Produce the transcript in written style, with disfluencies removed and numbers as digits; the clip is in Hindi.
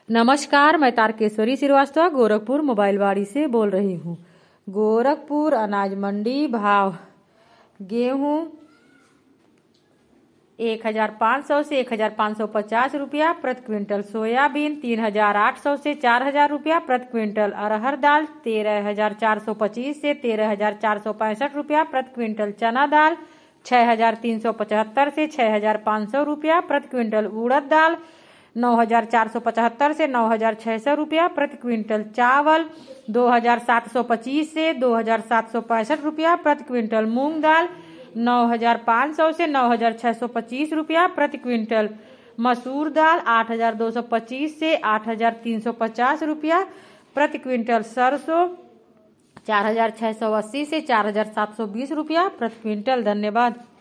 नमस्कार, मैं तारकेश्वरी श्रीवास्तव गोरखपुर मोबाइलवाड़ी से बोल रही हूँ। गोरखपुर अनाज मंडी भाव गेहूँ 1500 से 1550 रुपया प्रति क्विंटल, सोयाबीन 3800 से 4000 रुपया प्रति क्विंटल, अरहर दाल 13425 से 13465 रुपया प्रति क्विंटल, चना दाल 6375 से 6500 रुपया प्रति क्विंटल, उड़द दाल 9475 से 9600 रुपया प्रति क्विंटल, चावल 2725 से 2765 रुपया प्रति क्विंटल, मूंग दाल 9500 से 9625 रुपया प्रति क्विंटल, मसूर दाल 8225 से 8350 रुपया प्रति क्विंटल, सरसों 4680 से 4720 रुपया प्रति क्विंटल। धन्यवाद।